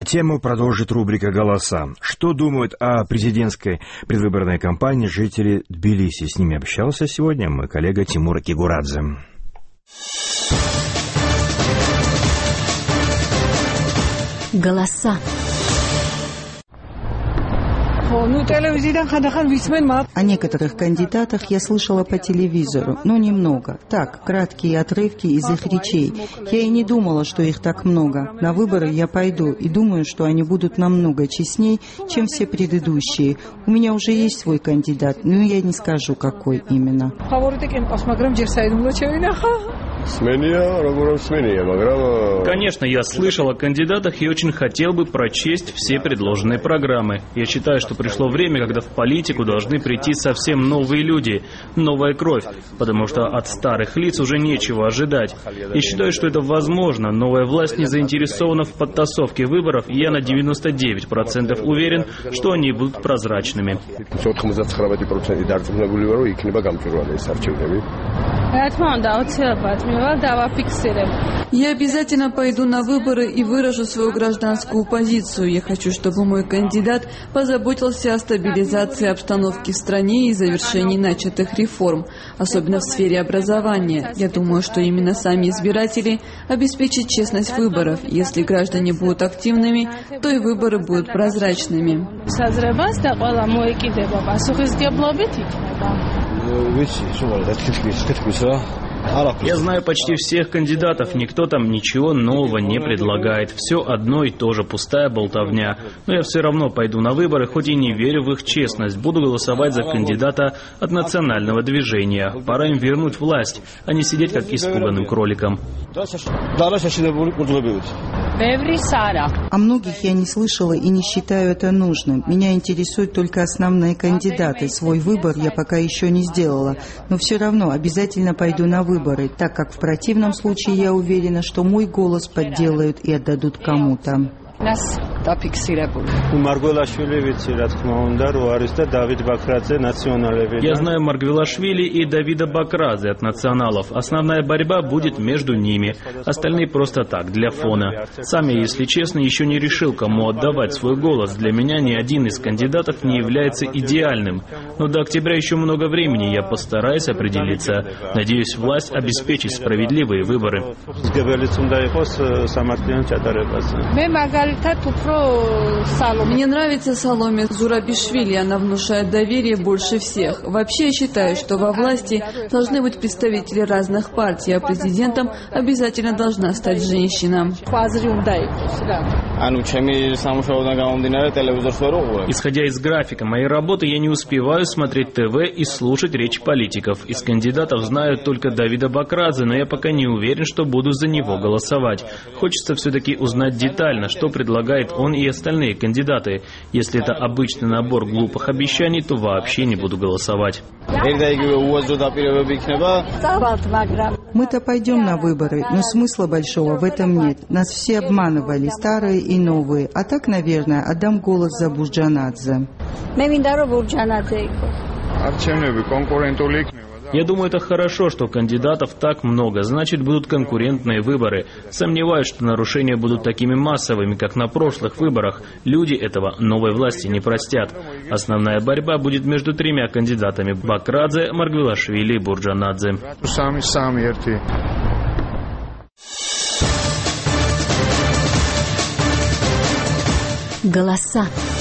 Тему продолжит рубрика «Голоса». Что думают о президентской предвыборной кампании жители Тбилиси? С ними общался сегодня мой коллега Тимур Кигурадзе. Голоса. О некоторых кандидатах я слышала по телевизору, но немного. Так, краткие отрывки из их речей. Я и не думала, что их так много. На выборы я пойду и думаю, что они будут намного честней, чем все предыдущие. У меня уже есть свой кандидат, но я не скажу, какой именно. Конечно, я слышал о кандидатах и очень хотел бы прочесть все предложенные программы. Я считаю, что пришло время, когда в политику должны прийти совсем новые люди, новая кровь, потому что от старых лиц уже нечего ожидать. Я считаю, что это возможно. Новая власть не заинтересована в подтасовке выборов, и я на 99% уверен, что они будут прозрачными. Я обязательно пойду на выборы и выражу свою гражданскую позицию. Я хочу, чтобы мой кандидат позаботился о стабилизации обстановки в стране и завершении начатых реформ, особенно в сфере образования. Я думаю, что именно сами избиратели обеспечат честность выборов. Если граждане будут активными, то и выборы будут прозрачными. Я знаю почти всех кандидатов, никто там ничего нового не предлагает. Все одно и то же, пустая болтовня. Но я все равно пойду на выборы, хоть и не верю в их честность. Буду голосовать за кандидата от национального движения. Пора им вернуть власть, а не сидеть как испуганным кроликом. О многих я не слышала и не считаю это нужным. Меня интересуют только основные кандидаты. Свой выбор я пока еще не сделала. Но все равно обязательно пойду на выборы, так как в противном случае я уверена, что мой голос подделают и отдадут кому-то. Я знаю Маргвелашвили и Давида Бакрадзе от националов. Основная борьба будет между ними. Остальные просто так, для фона. Сам я, если честно, еще не решил, кому отдавать свой голос. Для меня ни один из кандидатов не является идеальным. Но до октября еще много времени, я постараюсь определиться. Надеюсь, власть обеспечит справедливые выборы. Мне нравится Саломе Зурабишвили, она внушает доверие больше всех. Вообще я считаю, что во власти должны быть представители разных партий, а президентом обязательно должна стать женщина. Исходя из графика моей работы, я не успеваю смотреть ТВ и слушать речи политиков. Из кандидатов знаю только Давида Бакрадзе, но я пока не уверен, что буду за него голосовать. Хочется все-таки узнать детально, что предлагает он и остальные кандидаты. Если это обычный набор глупых обещаний, то вообще не буду голосовать. Мы-то пойдем на выборы, но смысла большого в этом нет. Нас все обманывали, старые и новые. А так, наверное, отдам голос за Бурджанадзе. Я думаю, это хорошо, что кандидатов так много, значит, будут конкурентные выборы. Сомневаюсь, что нарушения будут такими массовыми, как на прошлых выборах. Люди этого новой власти не простят. Основная борьба будет между тремя кандидатами – Бакрадзе, Маргвелашвили и Бурджанадзе. Голоса.